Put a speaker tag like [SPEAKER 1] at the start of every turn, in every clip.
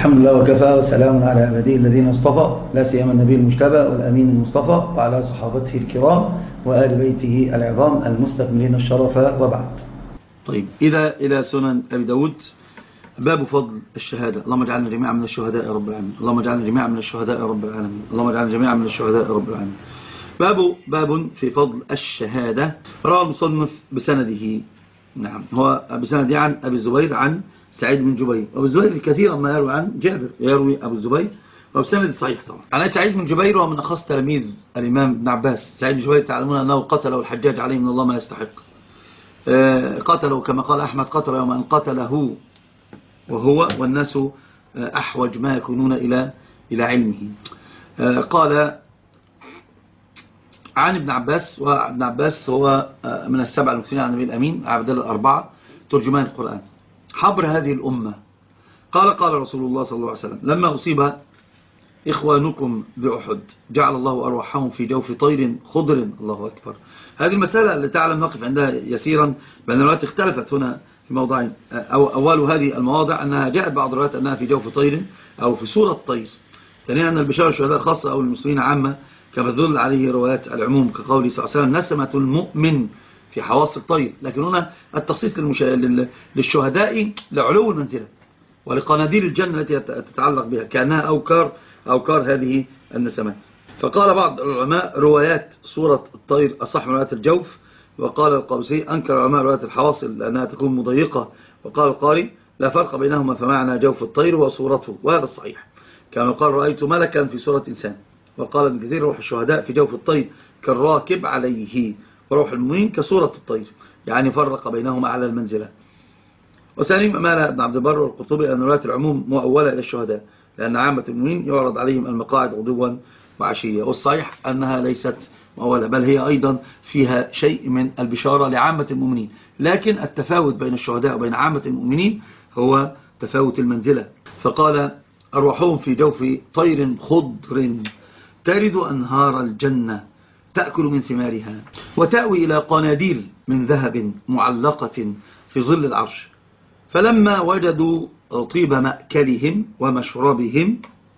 [SPEAKER 1] الحمد لله وكفى وسلام على عباده الذين اصطفى، لا سيما النبي المجتبى والأمين المصطفى وعلى صحابته الكرام وآل بيته العظام المستكملين الشرف، وبعد.
[SPEAKER 2] طيب، إلى سنن أبي داود. باب فضل الشهادة. اللهم اجعلنا جميعا من الشهداء يا رب العالمين. اللهم اجعلنا جميعا من الشهداء يا رب العالمين. اللهم اجعلنا جميعا من الشهداء يا رب العالمين. باب في فضل الشهادة. روى المصنف بسنده، نعم، هو بسنده عن أبي الزبير عن سعيد بن جبير. أبو الزبير الكثير ما يروي عن جابر، يروي أبو الزبير وبسند صحيح طبعا. عن سعيد بن جبير ومن أخص تلاميذ الإمام ابن عباس. سعيد بن جبير تعلمون أنه قتله الحجاج عليه من الله ما يستحق. قتله كما قال أحمد، قتل يوم أن قتله وهو والناس أحوج ما يكونون إلى علمه. قال عن ابن عباس، وابن عباس هو من السبع المكثرين عن النبي الأمين، عبد الله الأربعة ترجمان القرآن، حبر هذه الأمة. قال رسول الله صلى الله عليه وسلم: لما أصيب إخوانكم بأحد جعل الله أرواحهم في جوف طير خضر. الله أكبر. هذه المسألة اللي تعلم نقف عندها يسيرا، بأن الروايات اختلفت هنا في موضعين. أول هذه المواضع أنها جاءت بعض الروايات أنها في جوف طير أو في صورة طير. ثانيا أن البشارة الشهداء خاصة أو المسلمين عامة، كما تدل عليه روايات العموم كقوله صلى الله عليه وسلم: نسمة المؤمن في حواص الطير. لكن هنا التخصيص للشهداء لعلو المنزلة ولقناديل الجنة التي تتعلق بها، كأنها أوكار هذه النسمات. فقال بعض العلماء: روايات صورة الطير أصح من روايات الجوف. وقال القابسي: أنكر علماء روايات الحواصل لأنها تكون مضيقة. وقال القاري: لا فرق بينهما، فمعنى جوف الطير وصورته، وهذا الصحيح. كما قال: رأيت ملكا في صورة إنسان. وقال ابن كثير: روح الشهداء في جوف الطير كالراكب عليه، وروح المؤمنين كصورة الطير، يعني فرق بينهما على المنزلة. وثاني مال ابن عبد البر والقرطبي أن رواية العموم مؤولة إلى الشهداء، لأن عامة المؤمنين يعرض عليهم المقاعد غدوا وعشية. والصحيح أنها ليست مؤولة، بل هي أيضا فيها شيء من البشارة لعامة المؤمنين. لكن التفاوت بين الشهداء وبين عامة المؤمنين هو تفاوت المنزلة. فقال: أرواحهم في جوف طير خضر ترد أنهار الجنة تأكل من ثمارها وتأوي إلى قناديل من ذهب معلقة في ظل العرش. فلما وجدوا طيب مأكلهم ومشربهم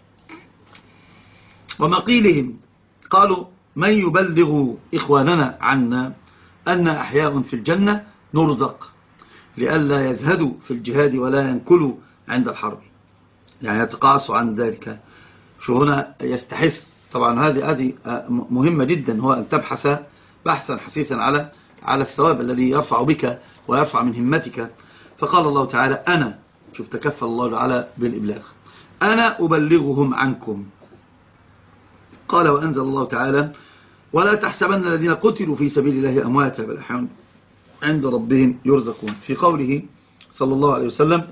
[SPEAKER 2] ومقيلهم قالوا: من يبلغ إخواننا عنا أن أحياء في الجنة نرزق، لئلا يزهدوا في الجهاد ولا ينكلوا عند الحرب، يعني يتقاعسوا عن ذلك. شو هنا يستحث طبعا، هذه مهمة جدا، هو أن تبحث بحثا حثيثا على الثواب الذي يرفع بك ويرفع من همتك. فقال الله تعالى: أنا، شوف تكفل الله تعالى بالإبلاغ، أنا أبلغهم عنكم. قال: وأنزل الله تعالى: ولا تحسبن الذين قتلوا في سبيل الله أمواتا بل أحياء عند ربهم يرزقون. في قوله صلى الله عليه وسلم: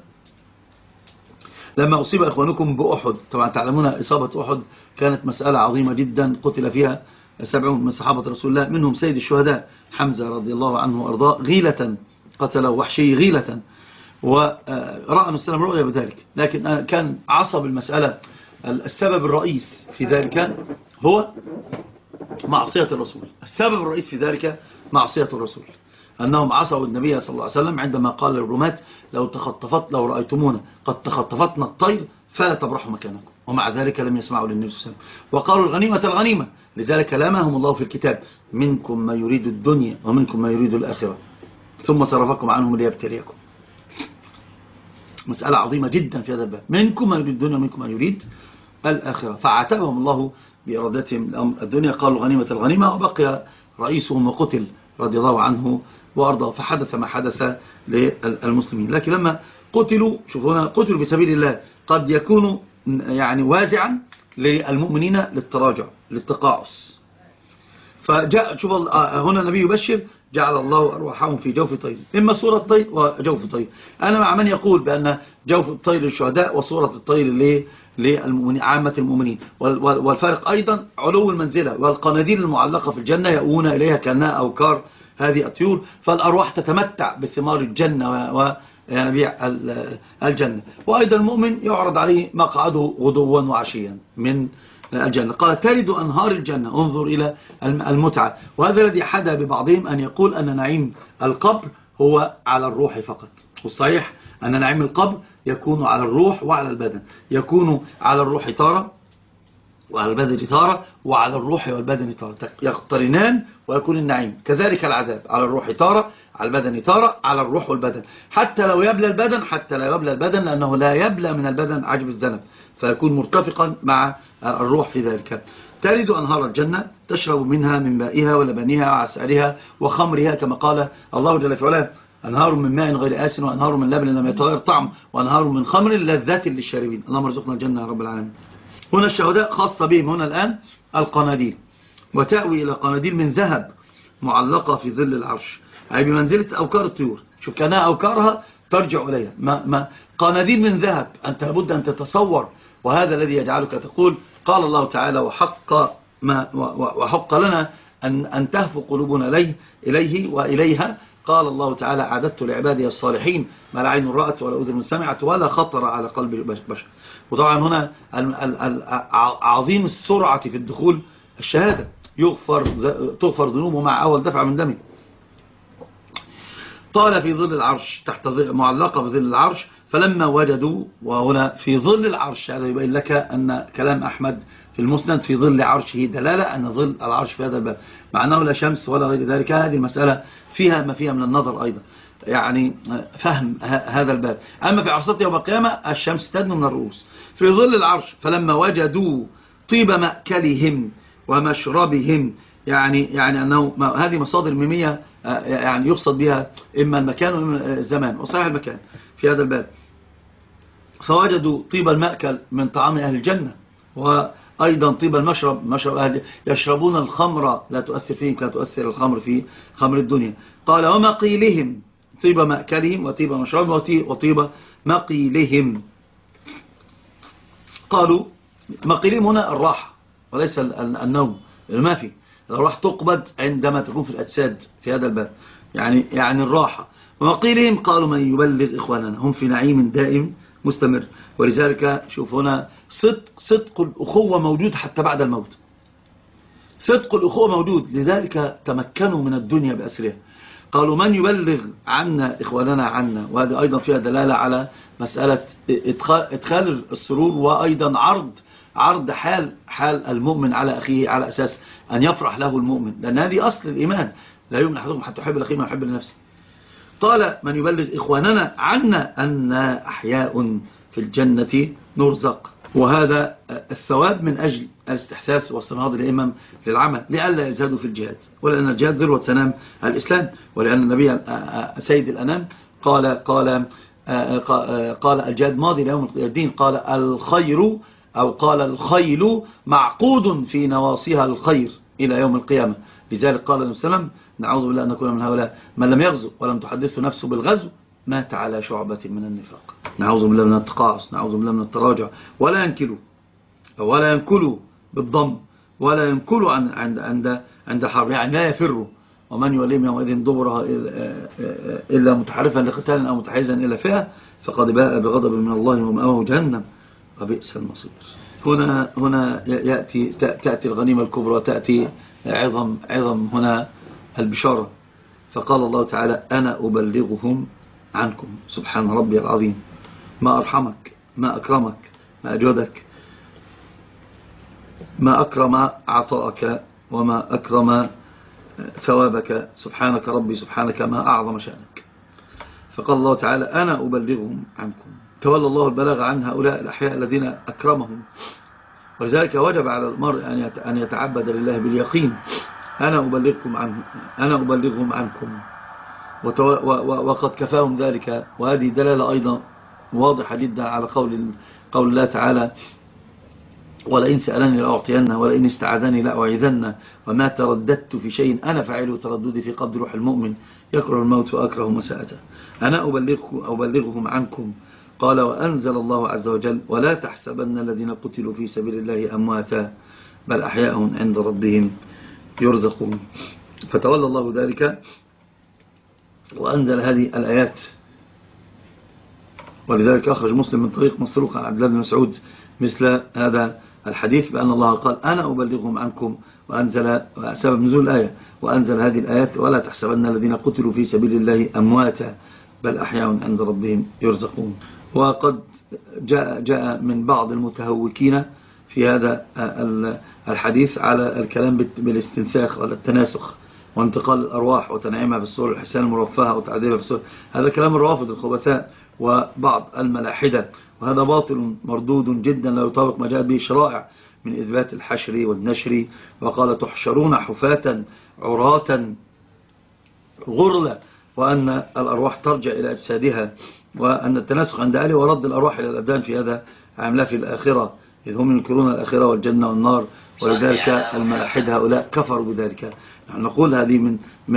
[SPEAKER 2] لما أصيب إخوانكم بأحد. طبعا تعلمون إصابة أحد كانت مسألة عظيمة جدا، قتل فيها 70 من صحابة رسول الله، منهم سيد الشهداء حمزة رضي الله عنه وأرضاه، غيلة قتله وحشي غيلة، ورأى النبي صلى رؤيا بذلك. لكن كان عصب المسألة، السبب الرئيس في ذلك هو معصية الرسول. السبب الرئيس في ذلك معصية الرسول، أنهم عصوا النبي صلى الله عليه وسلم عندما قال للرماة: لو رأيتمونا قد تخطفتنا الطير فلا تبرحوا مكانكم. ومع ذلك لم يسمعوا للنبي صلى الله عليه وسلم، وقالوا: الغنيمة. لذلك لامهم الله في الكتاب: منكم ما يريد الدنيا ومنكم ما يريد الآخرة ثم صرفكم عنهم ليبتليكم. مسألة عظيمة جدا في هذا الباب، منكم ما يريد الدنيا ومنكم ما يريد الآخرة. فعاتبهم الله بإرادتهم الدنيا، قالوا: الغنيمة، وبقي رئيسهم وقتل رضي الله عنه وأرضاه. فحدث ما حدث للمسلمين. لكن لما قتلوا، شوفونا، قتلوا في سبيل الله، قد يكون يعني وازعا للمؤمنين للتراجع للتقاعس. فجاء، شوف هنا النبي يبشر: جعل الله أرواحهم في جوف طير، إما صورة طير وجوف طير. أنا مع من يقول بأن جوف الطير للشهداء وصورة الطير للمؤمنين عامة المؤمنين. والفارق أيضا علو المنزلة، والقناديل المعلقة في الجنة يأوون إليها كأنها أوكار هذه الطيور. فالأرواح تتمتع بثمار الجنة وينبيع الجنة. وأيضا المؤمن يعرض عليه مقعده غدوا وعشيا من الجنة. قال: ترد أنهار الجنة. انظر إلى المتعة. وهذا الذي حدا ببعضهم أن يقول أن نعيم القبر هو على الروح فقط، والصحيح أن نعيم القبر يكون على الروح وعلى البدن، يكون على الروح تارة وعلى البدن تارة وعلى الروح والبدن تارة، يقترنان ويكون النعيم. كذلك العذاب على الروح تارة، على البدن تارة، على الروح والبدن، حتى لو يبلى البدن، حتى لا يبلى البدن، لأنه لا يبلى من البدن عجب الذنب، فيكون مرتفقا مع الروح في ذلك. تلد أنهار الجنة تشرب منها من مائها ولبنها وعسلها وخمرها، كما قال الله جل في علاه: أنهار من ماء غير آسن وأنهار من لبن لم يتغير طعم وأنهار من خمر لذات للشاربين. اللهم ارزقنا الجنة يا رب العالمين. هنا الشهداء خاصة بهم هنا الآن القناديل، وتأوي إلى قناديل من ذهب معلقة في ظل العرش، أي بمنزلة أوكار الطيور. شوف كأنها أوكارها ترجع إليها، ما قناديل من ذهب. أنت لابد أن تتصور، وهذا الذي يجعلك تقول قال الله تعالى: وحق لنا أن تهفو قلوبنا إليه وإليها. قال الله تعالى: أعددت لعبادي الصالحين ما لا عين رأت ولا أذن سمعت ولا خطر على قلب بشر. وطبعا هنا عظيم السرعة في الدخول الشهادة، تغفر ذنوبه مع أول دفع من دمه. قال: في ظل العرش، تحت معلقة بظل العرش. فلما وجدوا، وهنا في ظل العرش، هذا يبين لك أن كلام أحمد في المسند في ظل عرشه دلالة أن ظل العرش في هذا الباب، مع أنه لا شمس ولا غير ذلك. هذه المسألة فيها ما فيها من النظر أيضا، يعني فهم هذا الباب. أما في عرصات يوم القيامة الشمس تدنو من الرؤوس. في ظل العرش فلما وجدوا طيب مأكلهم ومشربهم، يعني أنه هذه مصادر ميمية، يعني يقصد بها إما المكان وإما الزمان، وصحيح المكان في هذا الباب. فوجدوا طيب المأكل من طعام أهل الجنة، وأيضا طيب المشرب، أهل يشربون الخمر لا تؤثر فيهم لا تؤثر الخمر في خمر الدنيا. قال: ومقيلهم، طيب مأكلهم وطيب مشربهم وطيب مقيلهم. قالوا مقيلهم هنا الراحة وليس النوم، ما في الراحة تقبض عندما تكون في الأجساد في هذا الباب، يعني الراحة. ومقيلهم قالوا: من يبلغ إخواننا، هم في نعيم دائم مستمر. ولذلك شوف هنا صدق الأخوة موجود حتى بعد الموت، صدق الأخوة موجود، لذلك تمكنوا من الدنيا بأسرها. قالوا: من يبلغ عنا إخواننا عنا. وهذا أيضا فيها دلالة على مسألة إدخال السرور، وأيضا عرض حال المؤمن على أخيه، على أساس أن يفرح له المؤمن، لأن هذه أصل الإيمان: لا يؤمن أحدكم حتى يحب لأخيه ما يحب لنفسه. قال: من يبلغ إخواننا عنا أن أحياء في الجنة نرزق. وهذا الثواب من أجل الاستحساس واستنهاض الإمام للعمل، لئلا يزهدوا في الجهاد، ولأن الجهاد ذروة سنام الإسلام، ولأن النبي سيد الأنام قال الجهاد ماضي ليوم الدين. قال: الخير، أو قال: الخيل معقود في نواصيها الخير إلى يوم القيامة. لذلك قال النبي صلى الله عليه وسلم: نعوذ بالله أن نكون من هؤلاء من لم يغزو ولم تحدثه نفسه بالغزو مات على شعبة من النفاق. نعوذ بالله من التقاعس، نعوذ بالله من التراجع. ولا ينكلوا بالضم، ولا ينكلوا عند حرب، يعني لا يفروا. ومن يوليهم يومئذ دبرها إلا متحرفا لقتال أو متحيزا إلى فئة فقد باء بغضب من الله ومأواه جهنم وبئس المصير. هنا تأتي الغنيمة الكبرى، تأتي عظم هنا البشارة. فقال الله تعالى: أنا أبلغهم عنكم. سبحان ربي العظيم، ما أرحمك، ما أكرمك، ما أجودك، ما أكرم عطاءك، وما أكرم ثوابك. سبحانك ربي، سبحانك، ما أعظم شأنك. فقال الله تعالى: أنا أبلغهم عنكم. تولى الله البلاغ عن هؤلاء الأحياء الذين أكرمهم، ولذلك وجب على المرء أن يتعبد لله باليقين. أنا أبلغهم عنكم، وقد كفاهم ذلك. وهذه دلالة أيضا واضحة جدا على قول الله تعالى: ولئن سألني لأعطينه ولئن استعاذني لأعيذنه وما ترددت في شيء أنا فاعله ترددي في قبض روح المؤمن يكره الموت وأكره مساءته. أنا أبلغهم عنكم. قال: وأنزل الله عز وجل: ولا تحسبن الذين قتلوا في سبيل الله أمواتا بل أحياء عند ربهم يرزقون. فتولى الله ذلك وأنزل هذه الآيات. ولذلك أخرج مسلم من طريق مسروق عن عبد الله بن مسعود مثل هذا الحديث بأن الله قال: أنا أبلغهم عنكم، وأنزل سبب نزول الآية، وأنزل هذه الآيات: ولا تحسبن الذين قتلوا في سبيل الله أمواتا بل أحياء عند ربهم يرزقون. وقد جاء من بعض المتهوكين في هذا الحديث على الكلام بالاستنساخ ولا التناسخ وانتقال الأرواح وتنعيمها في الصور الحسان المرفهة وتعذيبها في الصور. هذا كلام الروافض الخبثاء وبعض الملاحدة، وهذا باطل مردود جدا لا يطابق ما جاءت به الشرائع من إثبات الحشر والنشر. وقال تحشرون حفاة عراة غرلا، وأن الأرواح ترجع إلى أجسادها، وأن التناسخ عند أهله ورد الأرواح إلى الأبدان في هذا عاملة في الآخرة، إذ هم ينكرون الآخرة والجنة والنار، ولذلك الملاحد هؤلاء كفروا بذلك. نحن نقول هذه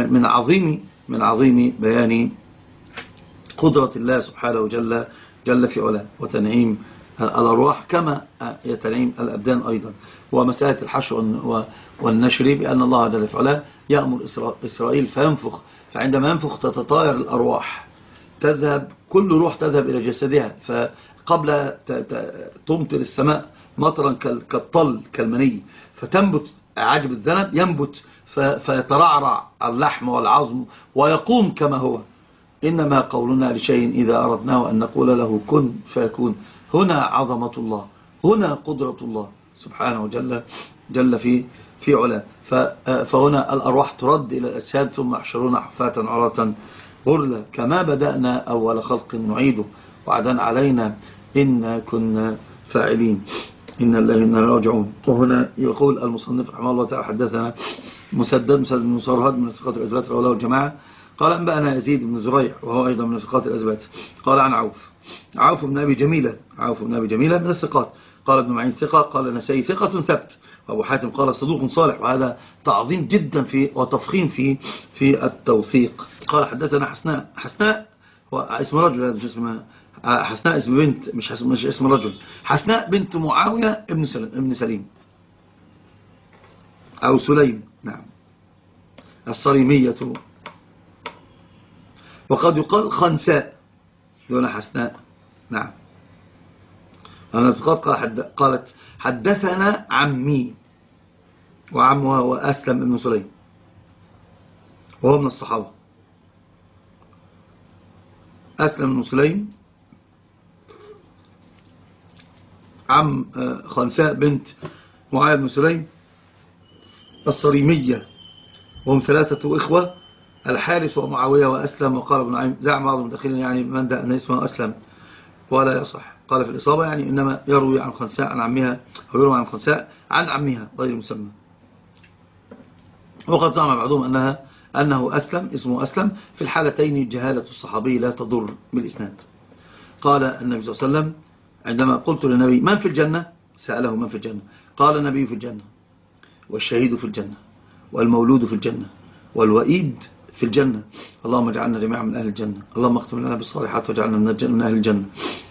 [SPEAKER 2] من عظيم بيان قدرة الله سبحانه جل في علاه وتنعيم الأرواح كما يتنعيم الأبدان أيضا. ومسألة الحشر والنشر بأن الله جل في علاه يأمر إسرائيل فينفخ، فعندما ينفخ تتطاير الأرواح، تذهب كل روح تذهب إلى جسدها، فقبل تمطر السماء مطرا كالطل كالمني، فتنبت عجب الذنب ينبت فيترعرع اللحم والعظم ويقوم كما هو. إنما قولنا لشيء إذا أردناه أن نقول له كن فيكون. هنا عظمة الله، هنا قدرة الله سبحانه جل في علاه. فهنا الأرواح ترد إلى الأجساد ثم يحشرون حفاة عراة غرلا كما بدأنا أول خلق نعيده وعدا علينا إن كنا فاعلين إن الله إنا راجعون. وهنا يقول المصنف رحمه الله تعالى حدثنا مسدد بن مصرهد من ثقات الأثبات رواه الجماعة قال أنبأنا يزيد بن زريع وهو أيضا من ثقات الأثبات قال عن عوف بن أبي جميلة من الثقات. قال ابن معين ثقة، قال نسائي ثقة ثبت، وأبو حاتم قال صدوق صالح، وهذا تعظيم جدا وتفخيم في التوثيق. قال حدثنا حسناء واسم رجل، هذا مش اسمها حسناء، اسم بنت مش اسم رجل. حسناء بنت معاوية ابن سليم أو سليم، نعم، الصريمية، وقد يقال خنساء دون حسناء، نعم. قالت حدثنا عمي، وعمها هو أسلم ابن سليم وهو من الصحابة. أسلم ابن سليم عم خنساء بنت معاوية بن سليم الصريمية، وهم ثلاثة إخوة، الحارث ومعاوية وأسلم. وقال ابن عين زعم بعض المدخلين يعني من ده أن اسمه أسلم ولا يصح. قال في الإصابة يعني إنما يروي عن خنساء عن عمها، أو يروي عن خنساء عن عمها غير مسمى. وقد زعم بعضهم أنه أسلم، اسمه أسلم. في الحالتين جهالة الصحابي لا تضر بالإسناد. قال النبي صلى الله عليه وسلم عندما قلت للنبي من في الجنة، سأله من في الجنة، قال النبي في الجنة، والشهيد في الجنة، والمولود في الجنة، والوئيد في الجنة. اللهم اجعلنا جميعا من أهل الجنة، اللهم اختم لنا بالصالحات واجعلنا من أهل الجنة.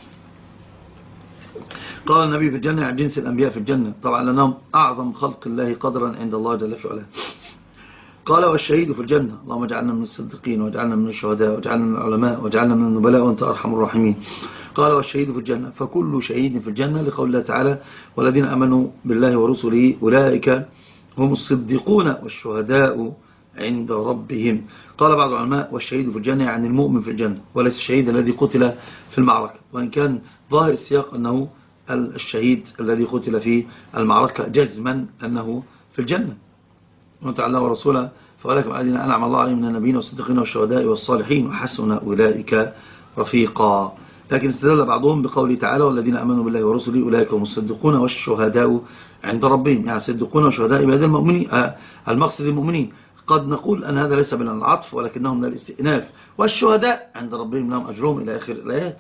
[SPEAKER 2] قال النبي في الجنة عن جنس الأنبياء في الجنة، طبعا لأنهم أعظم خلق الله قدرا عند الله جل في علاه. قال والشهيد في الجنة، اللهم اجعلنا من الصديقين واجعلنا من الشهداء واجعلنا من العلماء واجعلنا من النبلاء وأنت أرحم الراحمين. قال والشهيد في الجنة، فكل شهيد في الجنة لقول الله تعالى والذين آمنوا بالله ورسله أولئك هم الصديقون والشهداء عند ربهم. قال بعض العلماء والشهيد في الجنة يعني المؤمن في الجنة، وليس الشهيد الذي قتل في المعركة، وإن كان ظاهر السياق أنه الشهيد الذي قتل في المعركة جزما أنه في الجنة. ومن الله ورسوله فأولئك مع الذين أنعم الله عليهم من النبيين والصديقين والشهداء والصالحين وحسن أولئك رفيقا. لكن استدل بعضهم بقوله تعالى والذين آمنوا بالله ورسله أولئك هم الصديقون والشهداء عند ربهم، يعني الصديقون والشهداء بهذا المؤمنين، المقصد المؤمنين. قد نقول أن هذا ليس من العطف ولكنهم من الاستئناف، والشهداء عند ربهم لهم أجرهم إلى آخر الآيات.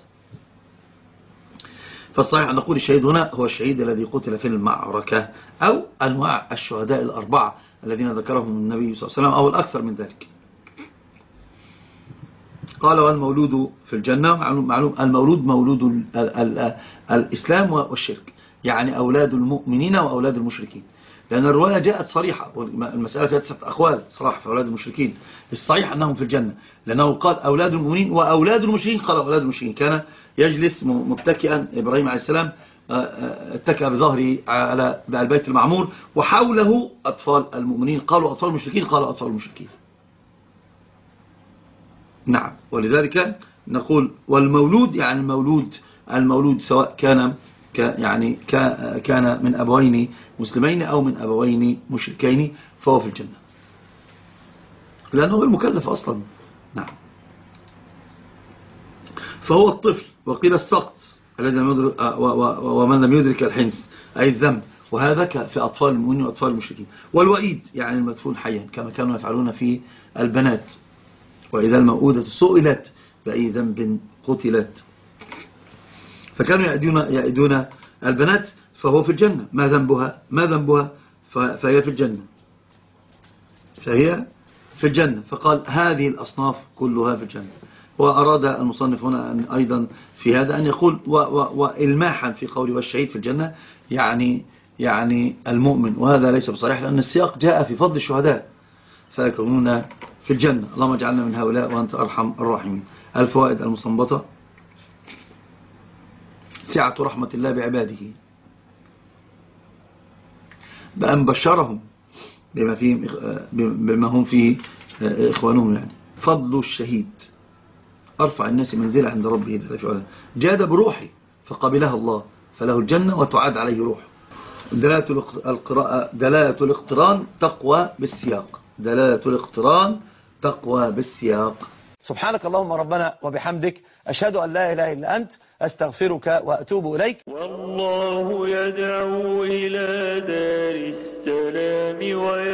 [SPEAKER 2] فالصحيح أن نقول الشهيد هنا هو الشهيد الذي قتل في المعركة، أو أنواع الشهداء الأربعة الذين ذكرهم النبي صلى الله عليه وسلم أو الأكثر من ذلك. قال والمولود في الجنة، معلوم المولود مولود الإسلام والشرك، يعني أولاد المؤمنين وأولاد المشركين، لأن الرواية جاءت صريحة، والمسألة فيها 9 أقوال صراحة في أولاد المشركين. الصحيح أنهم في الجنة، لأنه قال أولاد المؤمنين وأولاد المشركين، قال أولاد المشركين. كان يجلس متكئا إبراهيم عليه السلام، اتكأ بظهره على البيت المعمور، وحوله أطفال المؤمنين، قالوا أطفال المشركين، قالوا أطفال المشركين. نعم، ولذلك نقول والمولود يعني المولود سواء كان كان من أبوين مسلمين أو من أبوين مشركين فهو في الجنة، لأنه غير مكلف أصلا. نعم. فهو الطفل، وقيل السقط الذي ومن لم يدرك الحنث أي الذنب، وهذا في أطفال المؤمنين وأطفال المشركين. والوئيد يعني المدفون حيا كما كانوا يفعلون في البنات، وإذا الموءودة سئلت بأي ذنب قتلت، فكانوا يأيدون البنات، فهو في الجنة. ما ذنبها فهي في الجنة. فقال هذه الأصناف كلها في الجنة. وأراد المصنف هنا أن أيضا في هذا أن يقول وإلماحا في قوله والشهيد في الجنة يعني المؤمن، وهذا ليس بصحيح لأن السياق جاء في فضل الشهداء فيكونون في الجنة. اللهم اجعلنا من هؤلاء وأنت أرحم الراحمين. الفوائد المستنبطة: سعة رحمة الله بعباده بأن بشرهم بما هم فيه إخوانهم، يعني فضل الشهيد أرفع الناس منزلة عند ربه جاد بروحه فقبلها الله فله الجنة وتعاد عليه روحه. دلالة الاقتران تقوى بالسياق. سبحانك اللهم ربنا وبحمدك، أشهد أن لا إله إلا أنت، أستغفرك وأتوب إليك.
[SPEAKER 3] والله يدعو إلى دار السلام